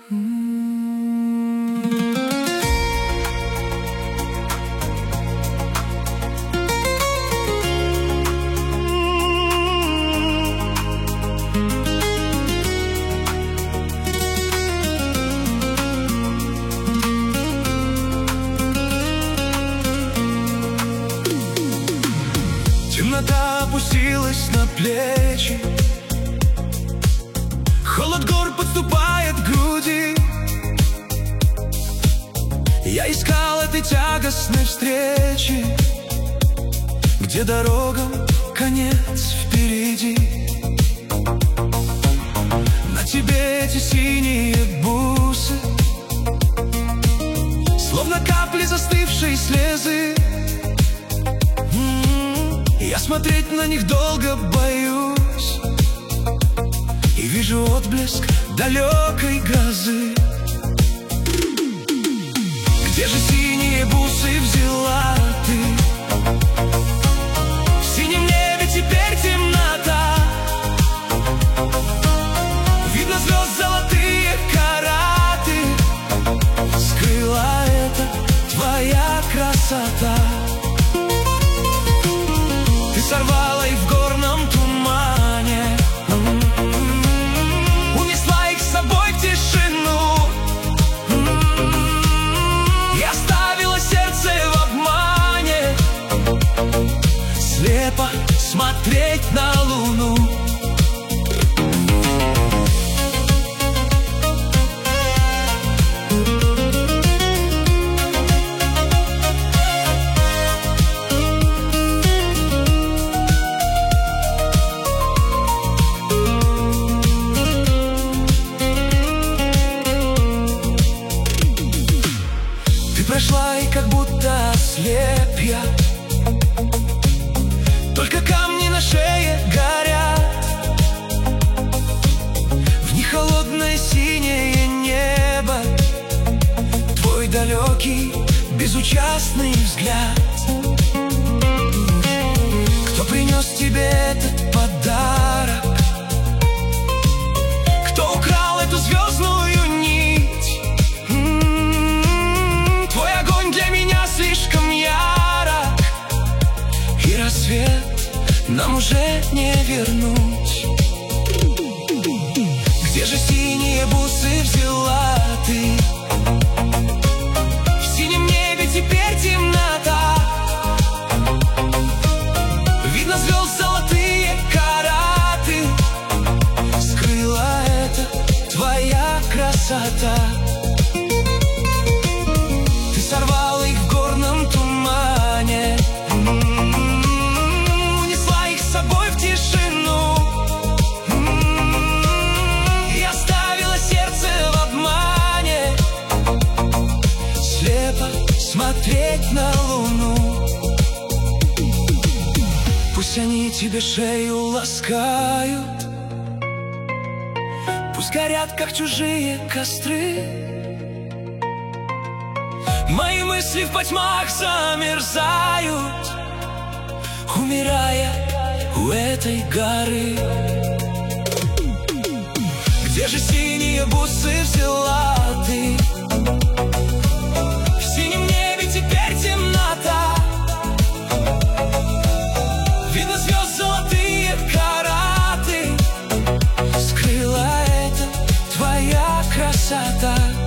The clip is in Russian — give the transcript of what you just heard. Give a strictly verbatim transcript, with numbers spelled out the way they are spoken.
Темнота опустилась на плечи, холод гор подступает к груди. Я искал этой тягостной встречи, где дорогам конец впереди. На тебе эти синие бусы, словно капли застывшей слезы. Я смотреть на них долго боюсь, и вижу отблеск далекой грозы. Где же синие бусы взяла ты? В синем небе теперь темнота, видно звезд золотые караты. Скрыла это твоя красота. Сорвала их в горном тумане, унесла их с собой в тишину и оставила сердце в обмане, слепо смотреть на луну. Прошла и как будто ослеп я, только камни на шее горят. В них холодное синее небо, твой далекий безучастный взгляд. Кто принес тебе этот подарок? Кто украл эту звездную нить? Слишком ярок, и рассвет нам уже не вернуть. Где же синие бусы взяла ты? В синем небе теперь темнота, видно звезд золотые караты. Скрыла это твоя красота. Ты сорвала их в горном тумане, унесла их с собой в тишину и оставила сердце в обмане, слепо смотреть на луну. Пусть они тебе шею ласкают, пусть горят, как чужие костры. Мои мысли в потьмах замерзают, умирая у этой горы. Где же синие бусы взяла ты? В синем небе теперь темнота, видно звезд золотые караты. Скрыла это твоя красота.